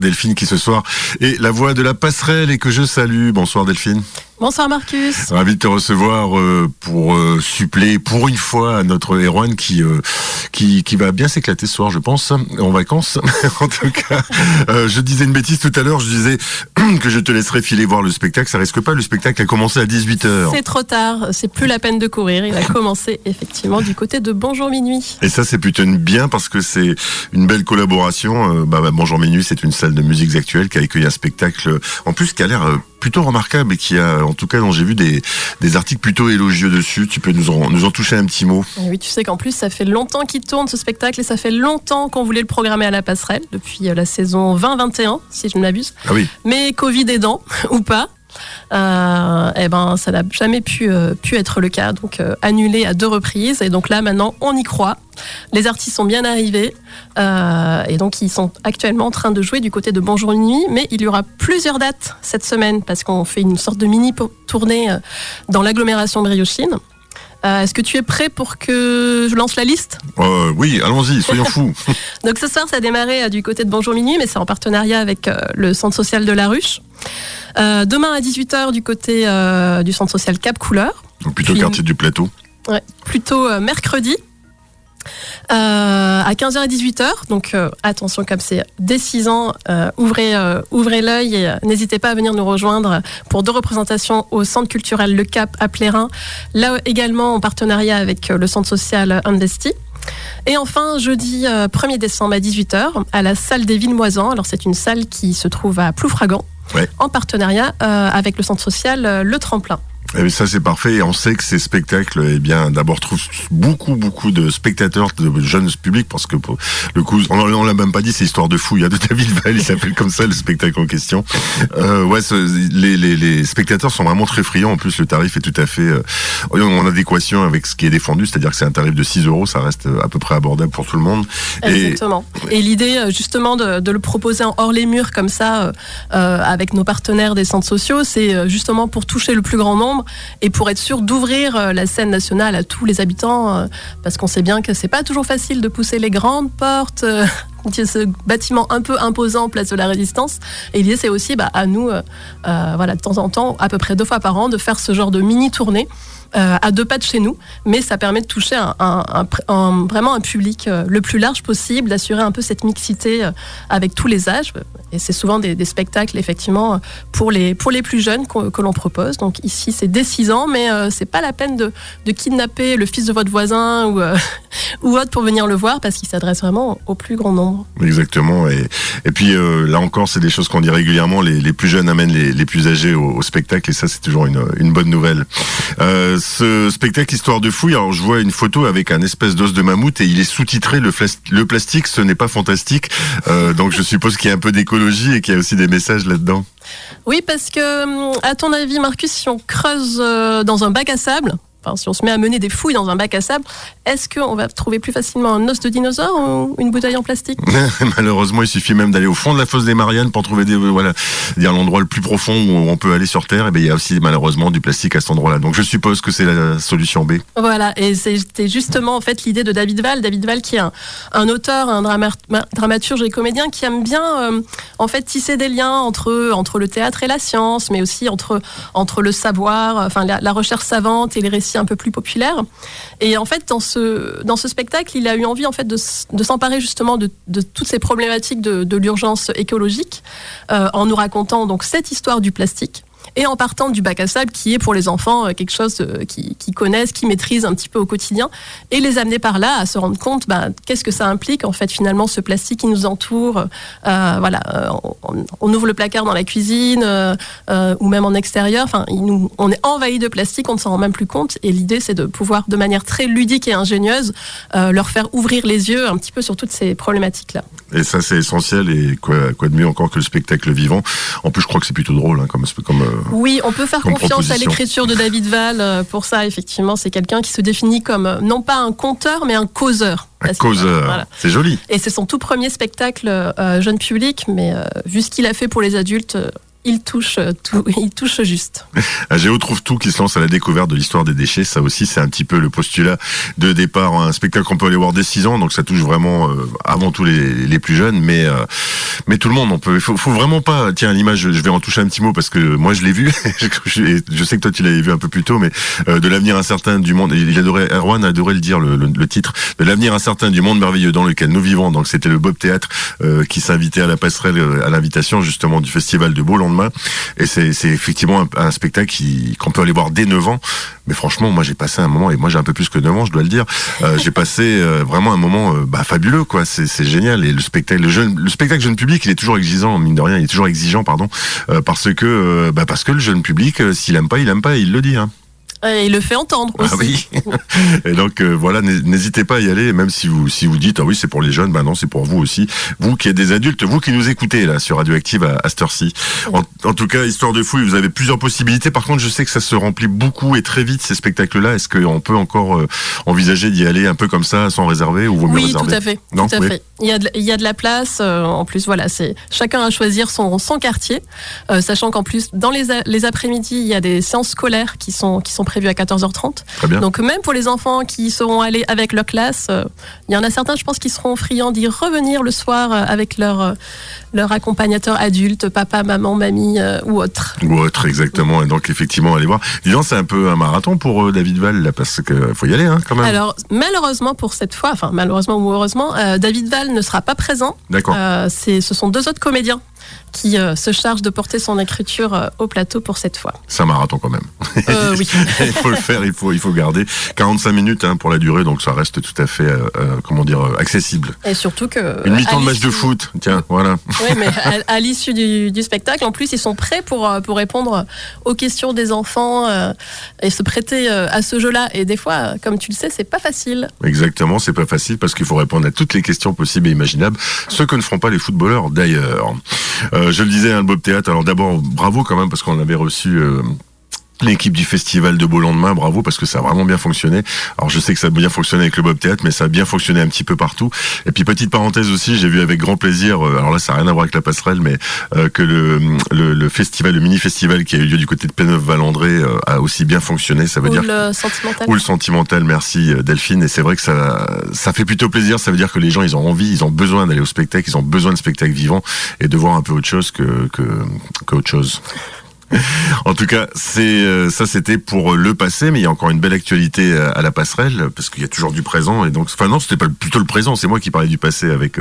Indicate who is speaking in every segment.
Speaker 1: Delphine qui ce soir est la voix de la passerelle et que je salue. Bonsoir Delphine.
Speaker 2: Bonsoir Marcus.
Speaker 1: Ravi de te recevoir pour suppléer pour une fois à notre Erwan qui va bien s'éclater ce soir, je pense, en vacances. En tout cas, je disais une bêtise tout à l'heure, je disais que je te laisserais filer voir le spectacle. Ça risque pas, le spectacle a commencé à 18h.
Speaker 2: C'est trop tard, c'est plus la peine de courir. Il a commencé effectivement du côté de Bonjour Minuit.
Speaker 1: Et ça c'est plutôt bien parce que c'est une belle collaboration. Bonjour Minuit, c'est une salle de musiques actuelles qui a accueilli un spectacle en plus qui a l'air plutôt remarquable et qui a, en tout cas, dont j'ai vu des articles plutôt élogieux dessus. Tu peux nous en toucher un petit mot?
Speaker 2: Oui, tu sais qu'en plus, ça fait longtemps qu'il tourne ce spectacle et ça fait longtemps qu'on voulait le programmer à la passerelle, depuis la saison 20-21, si je ne m'abuse.
Speaker 1: Ah oui.
Speaker 2: Mais Covid aidant, ou pas, ça n'a jamais pu être le cas, donc annulé à 2 reprises. Et donc là, maintenant, on y croit. Les artistes sont bien arrivés et donc ils sont actuellement en train de jouer du côté de Bonjour Nuit, mais il y aura plusieurs dates cette semaine parce qu'on fait une sorte de mini tournée dans l'agglomération briochine. Est-ce que tu es prêt pour que je lance la liste ?
Speaker 1: Oui, allons-y, soyons fous.
Speaker 2: Donc ce soir, ça a démarré du côté de Bonjour Minuit, mais c'est en partenariat avec le centre social de la Ruche. Demain à 18h du côté du centre social Cap Couleur.
Speaker 1: Donc plutôt quartier du Plateau.
Speaker 2: Ouais, plutôt mercredi. À 15h et 18h, donc attention, comme c'est dès 6 ans, ouvrez l'œil et n'hésitez pas à venir nous rejoindre pour 2 représentations au centre culturel Le Cap à Plérin, là également en partenariat avec le centre social Andesti. Et enfin, jeudi 1er décembre à 18h, à la salle des Villemoisans. Alors c'est une salle qui se trouve à Ploufragan, ouais, en partenariat avec le centre social Le Tremplin.
Speaker 1: Et ça c'est parfait, et on sait que ces spectacles, d'abord trouvent beaucoup de spectateurs, de jeunes publics, parce que pour le coup, on l'a même pas dit, c'est Histoire de fou, il y a de David Val, il s'appelle comme ça le spectacle en question. Les spectateurs sont vraiment très friands, en plus le tarif est tout à fait en adéquation avec ce qui est défendu, c'est-à-dire que c'est un tarif de 6 €, ça reste à peu près abordable pour tout le monde.
Speaker 2: Exactement. Et l'idée justement de le proposer en hors les murs comme ça, avec nos partenaires des centres sociaux, c'est justement pour toucher le plus grand nombre et pour être sûr d'ouvrir la scène nationale à tous les habitants, parce qu'on sait bien que c'est pas toujours facile de pousser les grandes portes, ce bâtiment un peu imposant, place de la Résistance. Et l'idée c'est aussi à nous, de temps en temps, à peu près 2 fois par an, de faire ce genre de mini tournée à 2 pas de chez nous, mais ça permet de toucher vraiment un public le plus large possible, d'assurer un peu cette mixité avec tous les âges. Et c'est souvent des spectacles effectivement pour les plus jeunes que l'on propose. Donc ici c'est dès 6 ans, mais c'est pas la peine de kidnapper le fils de votre voisin ou autre pour venir le voir, parce qu'il s'adresse vraiment au plus grand nombre.
Speaker 1: Exactement. Et puis là encore, c'est des choses qu'on dit régulièrement. Les plus jeunes amènent les plus âgés au spectacle, et ça c'est toujours une bonne nouvelle. Ce spectacle Histoire de fou, alors je vois une photo avec un espèce d'os de mammouth et il est sous-titré le plastique, ce n'est pas fantastique. Donc je suppose qu'il y a un peu d'écologie et qu'il y a aussi des messages là-dedans.
Speaker 2: Oui, parce que à ton avis, Marcus, si on creuse dans un bac à sable, si on se met à mener des fouilles dans un bac à sable, est-ce qu'on va trouver plus facilement un os de dinosaure ou une bouteille en plastique ?
Speaker 1: Malheureusement, il suffit même d'aller au fond de la fosse des Mariannes pour trouver l'endroit le plus profond où on peut aller sur Terre. Et il y a aussi malheureusement du plastique à cet endroit-là. Donc je suppose que c'est la solution B.
Speaker 2: Voilà, et c'était justement en fait l'idée de David Val. David Val qui est un auteur, un dramaturge et comédien qui aime bien en fait tisser des liens entre le théâtre et la science, mais aussi entre le savoir, la recherche savante et les récits un peu plus populaires. Et en fait, dans ce spectacle, il a eu envie en fait de s'emparer justement de toutes ces problématiques de l'urgence écologique, en nous racontant donc cette histoire du plastique. Et en partant du bac à sable qui est pour les enfants quelque chose qu'ils connaissent, qu'ils maîtrisent un petit peu au quotidien, et les amener par là à se rendre compte qu'est-ce que ça implique en fait finalement ce plastique qui nous entoure. On ouvre le placard dans la cuisine ou même en extérieur, on est envahi de plastique, on ne s'en rend même plus compte, et l'idée c'est de pouvoir de manière très ludique et ingénieuse leur faire ouvrir les yeux un petit peu sur toutes ces problématiques-là.
Speaker 1: Et ça c'est essentiel, et quoi de mieux encore que le spectacle vivant. En plus je crois que c'est plutôt drôle comme
Speaker 2: oui, on peut faire confiance à l'écriture de David Val pour ça, effectivement. C'est quelqu'un qui se définit comme, non pas un conteur, mais un causeur.
Speaker 1: Un causeur, voilà. C'est joli.
Speaker 2: Et c'est son tout premier spectacle jeune public, mais vu ce qu'il a fait pour les adultes, il touche tout, il touche juste.
Speaker 1: Géo trouve tout qui se lance à la découverte de l'histoire des déchets. Ça aussi, c'est un petit peu le postulat de départ. Un spectacle qu'on peut aller voir dès 6 ans, donc ça touche vraiment avant tout les plus jeunes, mais tout le monde. Faut vraiment pas. Tiens, l'image, je vais en toucher un petit mot parce que moi je l'ai vu. Je sais que toi tu l'avais vu un peu plus tôt, mais de l'avenir incertain du monde. Erwan adorait le dire, le titre de l'avenir incertain du monde merveilleux dans lequel nous vivons. Donc c'était le Bob Théâtre qui s'invitait à la passerelle à l'invitation justement du festival de Beau-Lendemain. Et c'est effectivement un spectacle qu'on peut aller voir dès 9 ans. Mais franchement, moi j'ai passé un moment, et moi j'ai un peu plus que 9 ans, je dois le dire. J'ai passé vraiment un moment fabuleux, quoi. C'est génial. Et le spectacle jeune public, il est toujours exigeant, mine de rien, il est toujours exigeant, parce que le jeune public, s'il aime pas, il le dit. Hein.
Speaker 2: Et il le fait entendre aussi.
Speaker 1: Ah oui. Et donc voilà, n'hésitez pas à y aller, même si vous dites ah oui c'est pour les jeunes, non, c'est pour vous aussi, vous qui êtes des adultes, vous qui nous écoutez là sur Radioactive à cette heure-ci. En tout cas, Histoire de fouille, vous avez plusieurs possibilités. Par contre, je sais que ça se remplit beaucoup et très vite ces spectacles-là. Est-ce qu'on peut encore envisager d'y aller un peu comme ça, sans réserver, ou vaut mieux réserver?
Speaker 2: Oui, tout à fait. Non, tout à fait. Il y a de la place. En plus, voilà, c'est chacun à choisir son quartier, sachant qu'en plus dans les après-midi, il y a des séances scolaires qui sont prévu à 14h30.
Speaker 1: Très bien.
Speaker 2: Donc même pour les enfants qui seront allés avec leur classe, il y en a certains, je pense, qui seront friands d'y revenir le soir avec leur accompagnateur adulte, papa, maman, mamie ou autre.
Speaker 1: Ou autre, exactement. Et donc effectivement, allez voir. Disons, c'est un peu un marathon pour David Val, là, parce que faut y aller, hein, quand même.
Speaker 2: Alors malheureusement pour cette fois, enfin malheureusement ou heureusement, David Val ne sera pas présent.
Speaker 1: D'accord.
Speaker 2: Ce sont 2 autres comédiens qui se charge de porter son écriture au plateau pour cette fois.
Speaker 1: C'est un marathon quand même.
Speaker 2: Oui.
Speaker 1: Il faut le faire, il faut garder 45 minutes pour la durée, donc ça reste tout à fait, accessible.
Speaker 2: Et surtout que...
Speaker 1: Une mi-temps de match de foot, tiens, voilà.
Speaker 2: Oui, mais à l'issue du spectacle, en plus, ils sont prêts pour répondre aux questions des enfants et se prêter à ce jeu-là. Et des fois, comme tu le sais, c'est pas facile.
Speaker 1: Exactement, c'est pas facile parce qu'il faut répondre à toutes les questions possibles et imaginables, ce que ne feront pas les footballeurs d'ailleurs. Je le disais, le Bob Théâtre. Alors d'abord, bravo quand même parce qu'on avait reçu l'équipe du festival de Beau-Lendemain, bravo parce que ça a vraiment bien fonctionné. Alors je sais que ça a bien fonctionné avec le Bob Théâtre, mais ça a bien fonctionné un petit peu partout. Et puis petite parenthèse aussi, j'ai vu avec grand plaisir, alors là ça n'a rien à voir avec la passerelle, mais que le festival, le mini-festival qui a eu lieu du côté de Pléneuf-Valandré a aussi bien fonctionné. Ça veut dire
Speaker 2: le Sentimental.
Speaker 1: Ou le Sentimental, merci Delphine. Et c'est vrai que ça fait plutôt plaisir. Ça veut dire que les gens, ils ont envie, ils ont besoin d'aller au spectacle, ils ont besoin de spectacles vivants et de voir un peu autre chose qu'autre chose. En tout cas, ça c'était pour le passé, mais il y a encore une belle actualité à la passerelle parce qu'il y a toujours du présent et donc, enfin non, c'était pas plutôt le présent, c'est moi qui parlais du passé avec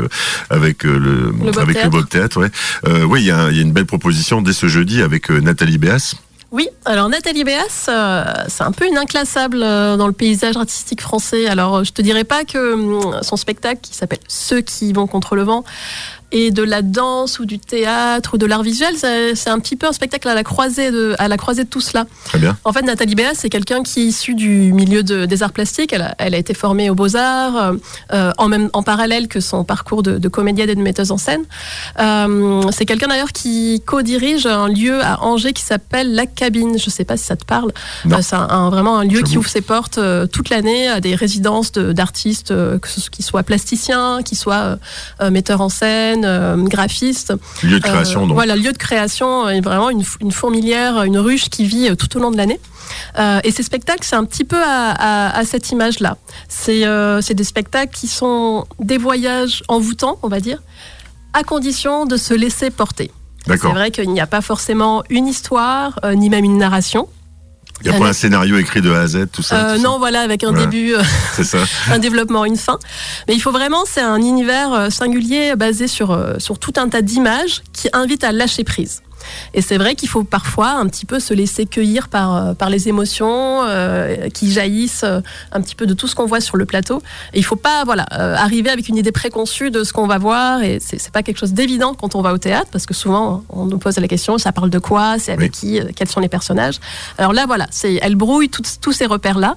Speaker 1: le Bob Théâtre. Ouais, ouais, il y a une belle proposition dès ce jeudi avec Nathalie Béas.
Speaker 2: Oui, alors Nathalie Béas, c'est un peu une inclassable dans le paysage artistique français. Alors, je te dirais pas que son spectacle qui s'appelle Ceux qui vont contre le vent et de la danse ou du théâtre ou de l'art visuel, c'est un petit peu un spectacle à la croisée de tout cela.
Speaker 1: Très bien.
Speaker 2: En fait, Nathalie Béas, c'est quelqu'un qui est issu du milieu des arts plastiques. Elle a été formée aux Beaux-Arts, en parallèle que son parcours de comédienne et de metteuse en scène. C'est quelqu'un d'ailleurs qui co-dirige un lieu à Angers qui s'appelle La Cabine. Je ne sais pas si ça te parle. C'est vraiment un lieu qui ouvre ses portes toute l'année à des résidences d'artistes, qui soient plasticiens, qui soient metteurs en scène, graphiste.
Speaker 1: Lieu de création, donc.
Speaker 2: Voilà, lieu de création est vraiment une fourmilière, une ruche qui vit tout au long de l'année. Et ces spectacles, c'est un petit peu à cette image-là. C'est des spectacles qui sont des voyages envoûtants, on va dire, à condition de se laisser porter.
Speaker 1: D'accord.
Speaker 2: C'est vrai qu'il n'y a pas forcément une histoire, ni même une narration.
Speaker 1: Il n'y a pas un scénario écrit de A à Z, tout ça
Speaker 2: non, voilà, avec un début,
Speaker 1: c'est ça.
Speaker 2: un développement, une fin. Mais il faut vraiment, c'est un univers singulier basé sur tout un tas d'images qui invitent à lâcher prise. Et c'est vrai qu'il faut parfois un petit peu se laisser cueillir par les émotions qui jaillissent un petit peu de tout ce qu'on voit sur le plateau. Et il ne faut pas arriver avec une idée préconçue de ce qu'on va voir. Et c'est pas quelque chose d'évident quand on va au théâtre, parce que souvent on nous pose la question, ça parle de quoi, c'est avec qui, quels sont les personnages. Alors là, voilà, elle brouille tous ces repères-là.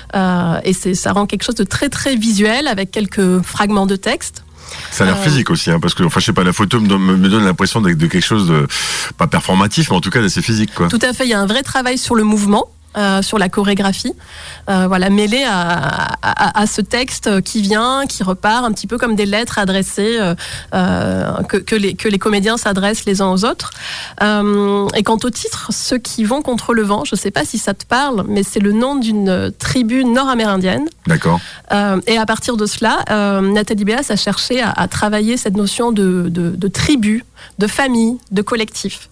Speaker 2: Et ça rend quelque chose de très très visuel avec quelques fragments de texte.
Speaker 1: Ça a l'air physique aussi, parce que, je sais pas, la photo me donne l'impression de quelque chose de, pas performatif, mais en tout cas d'assez physique, quoi.
Speaker 2: Tout à fait, il y a un vrai travail sur le mouvement. sur la chorégraphie, mêlée à ce texte qui repart un petit peu comme des lettres adressées, que les comédiens s'adressent les uns aux autres. Et quant au titre, Ceux qui vont contre le vent, je ne sais pas si ça te parle, mais c'est le nom d'une tribu nord-amérindienne.
Speaker 1: D'accord.
Speaker 2: Et à partir de cela, Nathalie Béas a cherché à travailler cette notion de tribu, de famille, de collectif.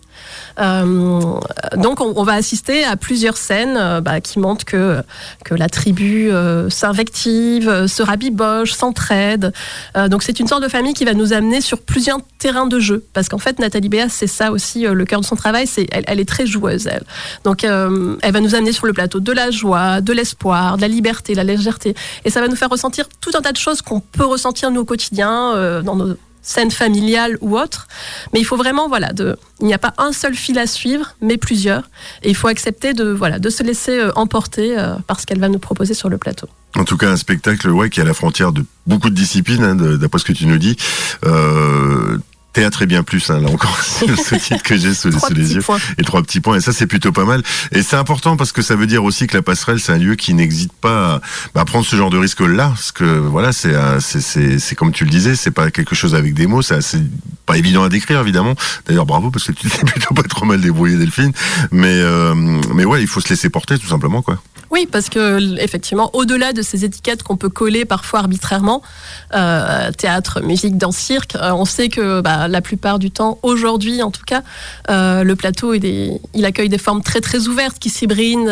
Speaker 2: Donc on va assister à plusieurs scènes qui montrent que la tribu s'invective, se rabiboche, s'entraide. Donc c'est une sorte de famille qui va nous amener sur plusieurs terrains de jeu, parce qu'en fait Nathalie Béas, c'est ça aussi le cœur de son travail, elle est très joueuse, elle. Donc elle va nous amener sur le plateau de la joie, de l'espoir, de la liberté, de la légèreté, et ça va nous faire ressentir tout un tas de choses qu'on peut ressentir nous au quotidien dans nos scène familiale ou autre, mais il faut vraiment, il n'y a pas un seul fil à suivre, mais plusieurs, et il faut accepter de se laisser emporter par ce qu'elle va nous proposer sur le plateau.
Speaker 1: En tout cas, un spectacle qui est à la frontière de beaucoup de disciplines, d'après ce que tu nous dis. Théâtre et bien plus, là encore, c'est ce titre que j'ai sous les yeux. Et 3 petits points, et ça c'est plutôt pas mal. Et c'est important parce que ça veut dire aussi que la Passerelle, c'est un lieu qui n'hésite pas à prendre ce genre de risque-là, parce que c'est comme tu le disais, c'est pas quelque chose avec des mots, c'est pas évident à décrire évidemment. D'ailleurs bravo, parce que tu t'es plutôt pas trop mal débrouillé, Delphine. Mais ouais, il faut se laisser porter tout simplement, quoi.
Speaker 2: Oui, parce que effectivement, au-delà de ces étiquettes qu'on peut coller parfois arbitrairement, théâtre, musique, danse, cirque, on sait que la plupart du temps, aujourd'hui en tout cas, le plateau il accueille des formes très très ouvertes qui s'hybrident,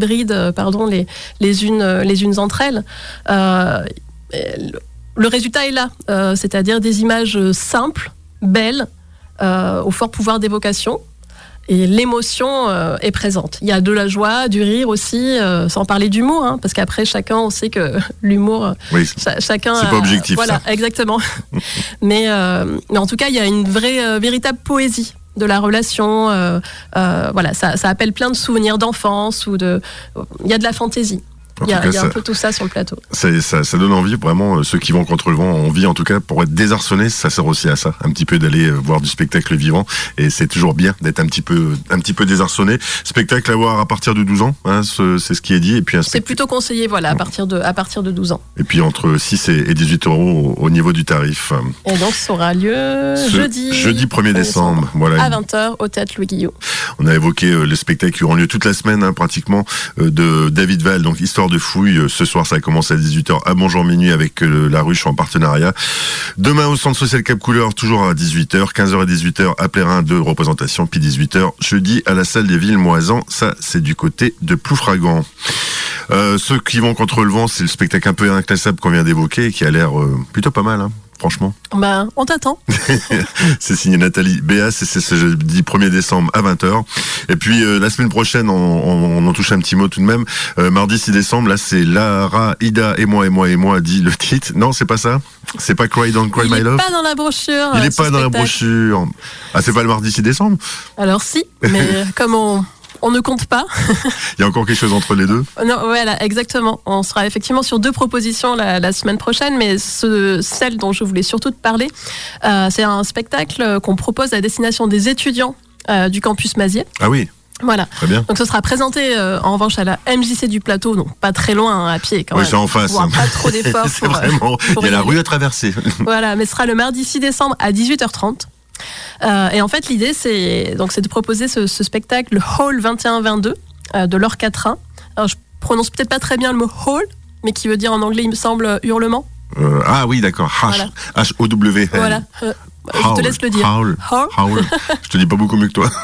Speaker 2: les unes entre elles. Le résultat est là, c'est-à-dire des images simples, belles, au fort pouvoir d'évocation. Et l'émotion est présente. Il y a de la joie, du rire aussi, sans parler d'humour, parce qu'après chacun, on sait que l'humour, chacun.
Speaker 1: C'est pas objectif.
Speaker 2: Voilà, ça. Exactement. mais en tout cas, il y a une véritable poésie de la relation. Ça appelle plein de souvenirs d'enfance il y a de la fantaisie. Il y a un peu tout ça sur le plateau. Ça
Speaker 1: donne envie, vraiment, ceux qui vont contre le vent ont envie, en tout cas, pour être désarçonnés, ça sert aussi à ça, un petit peu d'aller voir du spectacle vivant, et c'est toujours bien d'être un petit peu désarçonné. Spectacle à voir à partir de 12 ans, c'est ce qui est dit, et puis
Speaker 2: c'est plutôt conseillé, à partir de 12 ans.
Speaker 1: Et puis entre 6 et 18 € au niveau du tarif.
Speaker 2: Et donc ça aura lieu jeudi
Speaker 1: 1er décembre, voilà.
Speaker 2: À 20h au Théâtre Louis Guillot.
Speaker 1: On a évoqué les spectacles qui auront lieu toute la semaine, pratiquement, de David Val, donc Histoire de fouille. Ce soir, ça commence à 18h à Bonjour Minuit avec La Ruche en partenariat. Demain, au Centre Social Cap Couleur, toujours à 18h, 15h et 18h à Plérin, 2 représentations, puis 18h jeudi à la salle des Villes-Moisan. Ça, c'est du côté de Ploufragan. Ceux qui vont contre le vent, c'est le spectacle un peu inclassable qu'on vient d'évoquer, qui a l'air plutôt pas mal, franchement.
Speaker 2: On t'attend.
Speaker 1: C'est signé Nathalie Béas, et c'est ce jeudi 1er décembre à 20h. Et puis la semaine prochaine, on en touche un petit mot tout de même. Mardi 6 décembre, là c'est Lara, Ida et moi, dit le titre. Non, c'est pas ça. C'est pas Cry Don't Cry My Love.
Speaker 2: Il est pas dans la brochure.
Speaker 1: Il est pas dans la brochure. Ah, c'est pas le mardi 6 décembre? Alors si,
Speaker 2: mais comme on ne compte pas.
Speaker 1: Il y a encore quelque chose entre les deux?
Speaker 2: Non, voilà, exactement. On sera effectivement sur 2 propositions la semaine prochaine, mais celle dont je voulais surtout te parler, c'est un spectacle qu'on propose à destination des étudiants du campus Mazières.
Speaker 1: Ah oui.
Speaker 2: Voilà.
Speaker 1: Très bien.
Speaker 2: Donc ce sera présenté en revanche à la MJC du Plateau, donc pas très loin à pied quand
Speaker 1: même.
Speaker 2: Oui,
Speaker 1: c'est en face.
Speaker 2: Pas trop d'efforts.
Speaker 1: C'est vraiment. Il y a la rue à traverser.
Speaker 2: Voilà, mais ce sera le mardi 6 décembre à 18h30. Et en fait, l'idée, c'est de proposer ce spectacle, le Hall 21-22 de Laure Quatrain. Alors, je prononce peut-être pas très bien le mot Hall, mais qui veut dire en anglais, il me semble, hurlement.
Speaker 1: Ah oui, d'accord. H-O-W.
Speaker 2: Voilà. Je te laisse le dire.
Speaker 1: Howl. Je te dis pas beaucoup mieux que toi.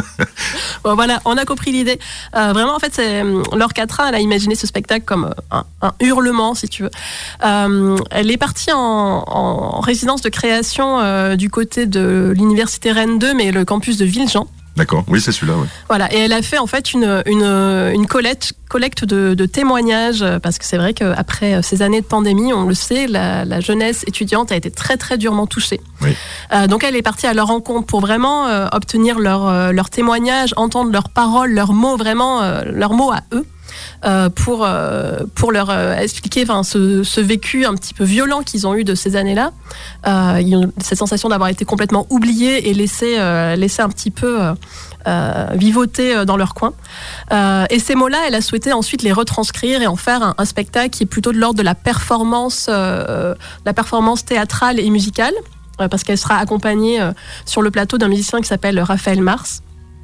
Speaker 2: Bon, voilà, on a compris l'idée. Vraiment, en fait, c'est Laure Quatrain, elle a imaginé ce spectacle comme un hurlement, si tu veux. Elle est partie en résidence de création du côté de l'université Rennes 2, mais le campus de Villejean.
Speaker 1: D'accord, oui, c'est celui-là. Ouais.
Speaker 2: Voilà, et elle a fait en fait une collecte de témoignages, parce que c'est vrai qu'après ces années de pandémie, on le sait, la jeunesse étudiante a été très très durement touchée.
Speaker 1: Oui.
Speaker 2: Donc elle est partie à leur rencontre pour vraiment obtenir leurs témoignages, entendre leurs paroles, leurs mots, vraiment leurs mots à eux. pour leur expliquer ce vécu un petit peu violent qu'ils ont eu de ces années-là. Ils ont cette sensation d'avoir été complètement oubliés et laissés un petit peu vivoter dans leur coin. Et ces mots-là, elle a souhaité ensuite les retranscrire et en faire un spectacle qui est plutôt de l'ordre de la performance théâtrale et musicale, parce qu'elle sera accompagnée sur le plateau d'un musicien qui s'appelle Raphaël Mars.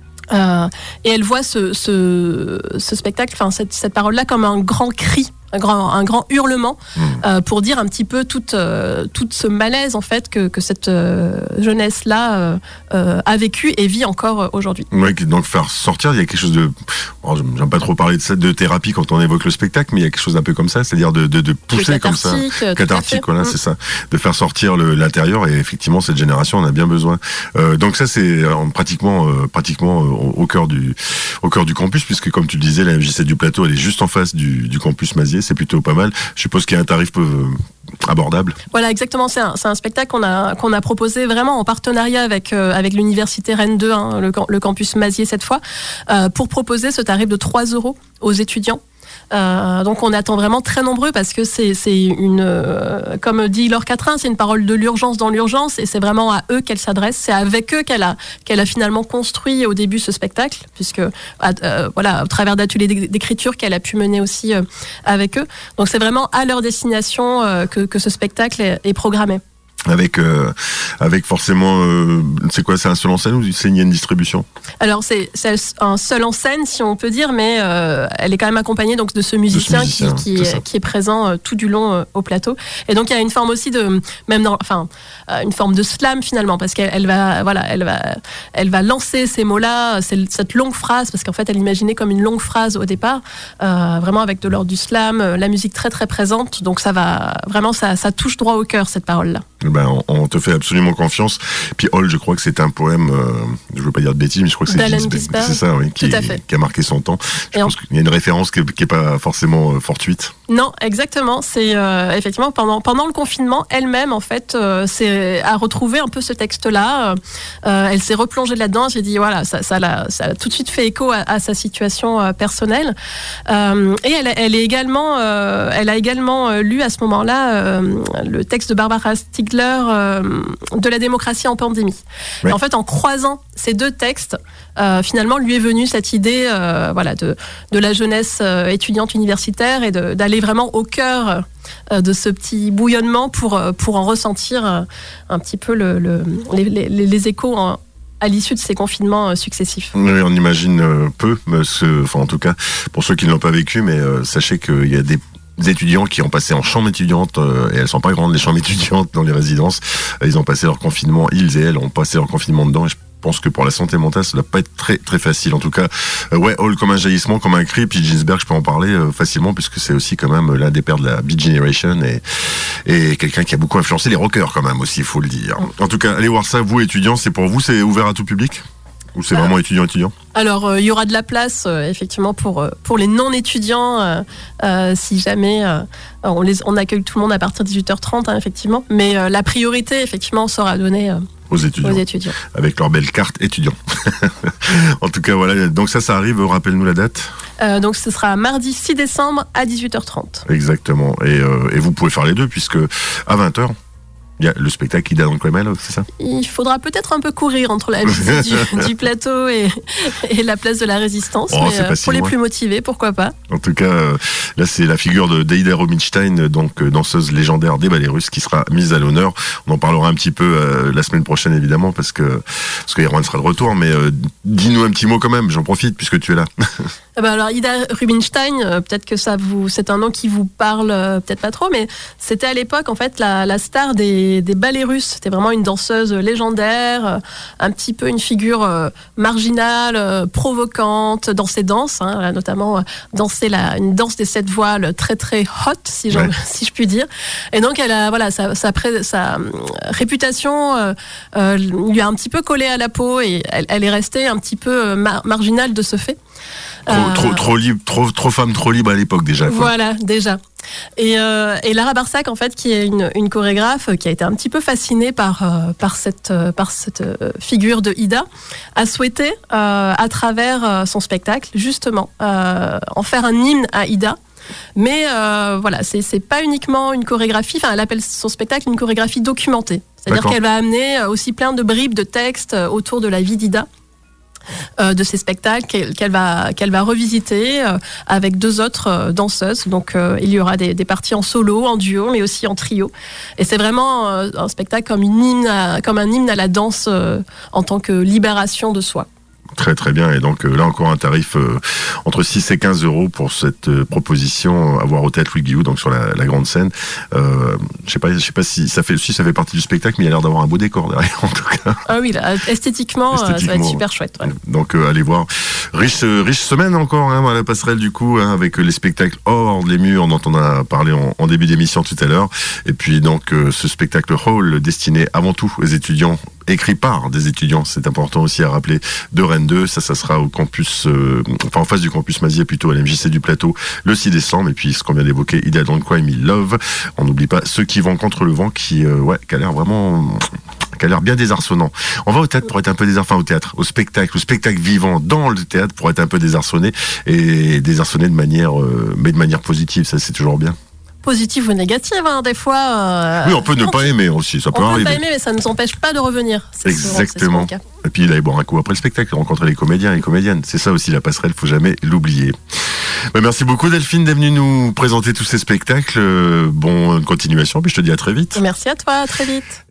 Speaker 2: Et elle voit ce spectacle, cette parole-là comme un grand cri, un grand hurlement pour dire un petit peu tout ce malaise en fait que cette jeunesse-là a vécu et vit encore aujourd'hui.
Speaker 1: Ouais, donc faire sortir, il y a quelque chose de, j'aime pas trop parler de thérapie quand on évoque le spectacle, mais il y a quelque chose d'un peu comme ça, c'est-à-dire de pousser comme ça, cathartique, voilà, c'est ça, de faire sortir l'intérieur, et effectivement cette génération en a bien besoin. Donc ça c'est pratiquement au cœur du campus, puisque comme tu le disais, la MJC du Plateau elle est juste en face du campus Mazières. C'est plutôt pas mal. Je suppose qu'il y a un tarif abordable.
Speaker 2: Voilà, exactement. C'est un spectacle qu'on a proposé vraiment en partenariat avec l'université Rennes 2, le campus Mazières cette fois, pour proposer ce tarif de 3 € aux étudiants. Donc on attend vraiment très nombreux parce que c'est comme dit Laure Catrin, c'est une parole de l'urgence dans l'urgence et c'est vraiment à eux qu'elle s'adresse. C'est avec eux qu'elle a finalement construit au début ce spectacle, puisque au travers d'ateliers d'écriture qu'elle a pu mener aussi avec eux. Donc c'est vraiment à leur destination que ce spectacle est programmé.
Speaker 1: Avec forcément, c'est quoi, c'est un seul en scène ou il y a une distribution? Alors c'est
Speaker 2: un seul en scène si on peut dire, mais elle est quand même accompagnée donc de ce musicien qui est présent tout du long au plateau. Et donc il y a une forme aussi une forme de slam finalement, parce qu'elle va lancer ces mots-là, cette longue phrase, parce qu'en fait elle imaginait comme une longue phrase au départ, vraiment avec de l'ordre du slam, la musique très très présente. Donc ça va vraiment, ça touche droit au cœur cette parole-là.
Speaker 1: On te fait absolument confiance. Puis Hall, je crois que c'est un poème, je veux pas dire de bêtises, mais je crois que c'est
Speaker 2: Gisbert.
Speaker 1: C'est ça, oui, qui a marqué son temps. Je pense qu'il y a une référence qui est pas forcément fortuite.
Speaker 2: Non, exactement. C'est effectivement pendant le confinement, elle-même en fait a retrouvé un peu ce texte-là. Elle s'est replongée là-dedans. J'ai dit voilà, ça a tout de suite fait écho à sa situation personnelle. Et elle a également lu à ce moment-là le texte de Barbara Stiegler de la démocratie en pandémie. Ouais. Et en fait, en croisant ces deux textes, finalement, lui est venue cette idée, de la jeunesse étudiante universitaire et d'aller vraiment au cœur de ce petit bouillonnement pour en ressentir un petit peu les échos à l'issue de ces confinements successifs.
Speaker 1: Oui, on imagine peu, en tout cas, pour ceux qui ne l'ont pas vécu, mais sachez qu'il y a des étudiants qui ont passé en chambre étudiante, et elles sont pas grandes les chambres étudiantes dans les résidences, ils ont passé leur confinement, ils et elles ont passé leur confinement dedans, et je pense que pour la santé mentale ça doit pas être très très facile. En tout cas, Hall comme un jaillissement, comme un cri, puis Gisbert, je peux en parler facilement puisque c'est aussi quand même l'un des pères de la Beat Generation et quelqu'un qui a beaucoup influencé les rockers quand même aussi, il faut le dire. En tout cas, allez voir ça, vous étudiants, c'est pour vous, c'est ouvert à tout public ou c'est vraiment étudiant?
Speaker 2: Alors, il y aura de la place, effectivement, pour les non-étudiants, si jamais on accueille tout le monde à partir de 18h30, effectivement. Mais la priorité, effectivement, sera donnée aux étudiants.
Speaker 1: Avec leur belle carte étudiant. En tout cas, voilà. Donc ça arrive, rappelle-nous la date.
Speaker 2: Donc ce sera mardi 6 décembre à 18h30.
Speaker 1: Exactement. Et vous pouvez faire les deux, puisque à 20h, il y a le spectacle qui donne Kremel, c'est ça? Il
Speaker 2: faudra peut-être un peu courir entre la visite du plateau et la place de la Résistance, mais pour les plus motivés, pourquoi pas.
Speaker 1: En tout cas, là c'est la figure de Deida Rubinstein, donc danseuse légendaire des ballets russes, qui sera mise à l'honneur. On en parlera un petit peu la semaine prochaine évidemment, parce que Erwan sera de retour, mais dis-nous un petit mot quand même, j'en profite puisque tu es là.
Speaker 2: Alors Ida Rubinstein, peut-être que c'est un nom qui vous parle peut-être pas trop, mais c'était à l'époque en fait la star des ballets russes. C'était vraiment une danseuse légendaire, un petit peu une figure marginale, provocante dans ses danses, notamment danser une danse des 7 voiles très très hot, si je puis dire. Et donc elle a sa réputation lui a un petit peu collé à la peau et elle est restée un petit peu marginale de ce fait.
Speaker 1: Trop femme, trop libre à l'époque déjà. Quoi.
Speaker 2: Voilà, déjà. Et Lara Barsac, en fait, qui est une chorégraphe qui a été un petit peu fascinée par cette figure de Ida, a souhaité, à travers son spectacle, justement, en faire un hymne à Ida. Mais voilà, c'est pas uniquement une chorégraphie, elle appelle son spectacle une chorégraphie documentée. C'est-à-dire qu'elle va amener aussi plein de bribes de textes autour de la vie d'Ida. De ces spectacles qu'elle va revisiter avec 2 autres danseuses. Donc il y aura des parties en solo, en duo, mais aussi en trio. Et c'est vraiment un spectacle comme un hymne à la danse en tant que libération de soi.
Speaker 1: Très très bien, et donc là encore un tarif entre 6 et 15 euros pour cette proposition à voir au Théâtre Louis Guillou, donc sur la grande scène. Je sais pas si ça fait partie du spectacle, mais il y a l'air d'avoir un beau décor derrière en tout cas.
Speaker 2: Ah oui, là, esthétiquement, ça va être super chouette. Ouais.
Speaker 1: Donc allez voir. Riche semaine encore à la passerelle du coup, avec les spectacles hors les murs dont on a parlé en début d'émission tout à l'heure, et puis donc ce spectacle Hall destiné avant tout aux étudiants, écrit par des étudiants, c'est important aussi à rappeler, de Rennes 2, ça sera au campus, en face du campus Mazier, plutôt à l'MJC du Plateau, le 6 décembre, et puis ce qu'on vient d'évoquer, Ida Don't Cry Me Love, on n'oublie pas Ceux qui vont contre le vent, qui a l'air bien désarçonnant. On va au théâtre pour être un peu au spectacle vivant dans le théâtre pour être un peu désarçonné, et désarçonné de manière positive, ça c'est toujours bien.
Speaker 2: Positive ou négative, des fois.
Speaker 1: Oui, on peut ne pas aimer aussi, ça peut arriver.
Speaker 2: On peut pas aimer, mais ça ne nous empêche pas de revenir.
Speaker 1: Exactement. Et puis d'aller boire un coup après le spectacle, rencontrer les comédiens et les comédiennes. C'est ça aussi la passerelle, faut jamais l'oublier. Merci beaucoup Delphine d'être venue nous présenter tous ces spectacles. Bonne continuation, puis je te dis à très vite.
Speaker 2: Merci à toi, à très vite.